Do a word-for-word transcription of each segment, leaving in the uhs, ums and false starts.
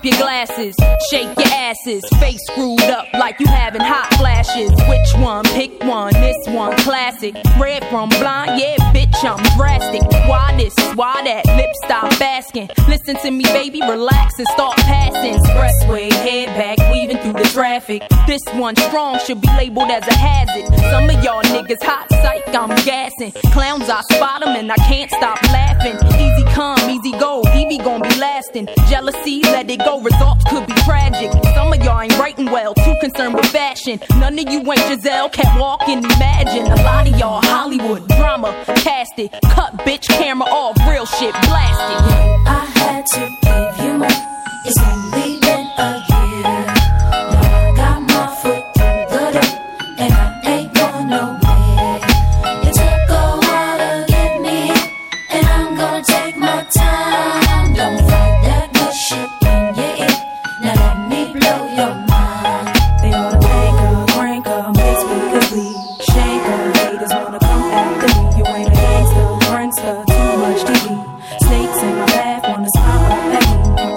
your glasses, shake your asses, face screwed up like you having hot flashes. Which one? Pick one. This one classic. Red from blind, yeah, bitch, I'm drastic. Why this? Why that? Lip stop asking. Listen to me, baby, relax and start passing. Expressway, head back, weaving through the traffic. This one strong should be labeled as a hazard. Some of y'all niggas hot psych, I'm gassing. Clowns, I spot them and I can't stop laughing. Easy come, easy go, Evie gon' be lasting. Jealousy, let it go, results could be tragic. Some of y'all ain't writing well, too concerned with fashion. None of you ain't Giselle, can't walk and imagine. A lot of y'all Hollywood drama, cast it. Cut bitch, camera off, real shit, blast it. I had to give you more, it's only been a year. Now I got my foot through the door, and I ain't going nowhere. It took a while to get me, and I'm gonna take my time. Don't fight that good shit in your ear, now let me blow your mind. They ought to make her, crank her, make speakers bleed, shake her. Haters wanna come after me, you ain't a gangster, prankster, too much T V. Snakes in my path, wanna smile up at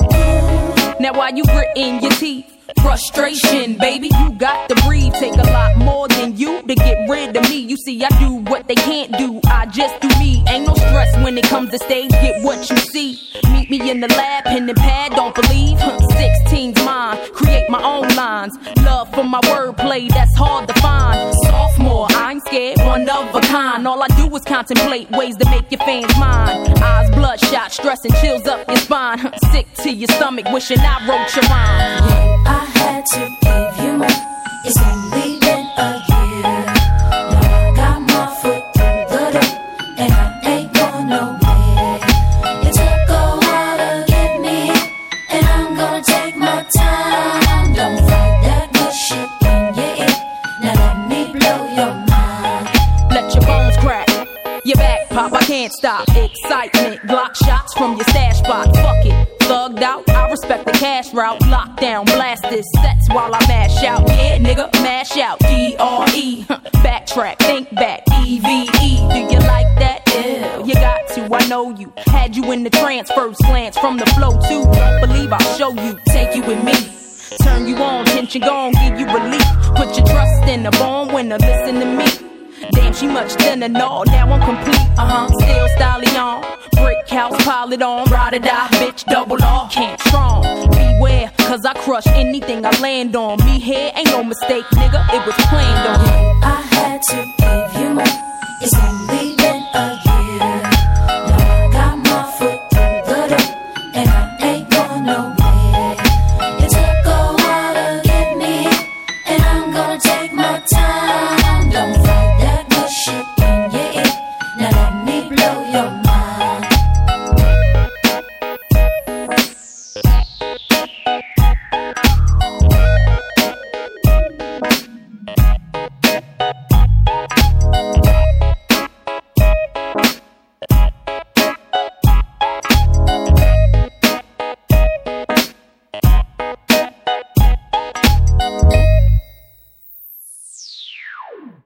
me. Now while you gritting your teeth, frustration, baby, you got to breathe. Take a lot more than you to get rid of me. You see, I do what they can't do, I just do me. Ain't no stress when it comes to stage, get what you see. Meet me in the lab, pen and pad, don't believe. sixteen's mine, create my own lines. Love for my wordplay, that's hard to find. Sophomore, I ain't scared, one of a kind. All I do is contemplate ways to make your fans mine. Eyes bloodshot, stress and chills up your spine. Sick to your stomach, wishing I wrote your rhyme. I had to give you more, it's only been a year. Now I got my foot through the door, and I ain't going nowhere. It took a while to get me, and I'm gonna take my time. Don't fight that good shit in your ear, now let me blow your mind. Let your bones crack, your back pop, I can't stop. Excitement, Glock shots from your stash spot. Fuck it, thugged out, I respect the cash route. Lockdown, blast this sets while I mash out. Yeah, nigga, mash out, D R E. Backtrack, think back, E V E. Do you like that? Yeah, you got to, I know you. Had you in the trance, first glance from the flow too. Don't believe I'll show you, take you with me. Turn you on, tension gone, give you relief. Put your trust in the born winner, listen to me. Damn, she much thinner, no, now I'm complete, uh-huh. Still stallion, brick house, pile it on. Ride or die, bitch, double off, can't strong. Beware, cause I crush anything I land on. Me here, ain't no mistake, nigga, it was planned on. I had to give you more, it's only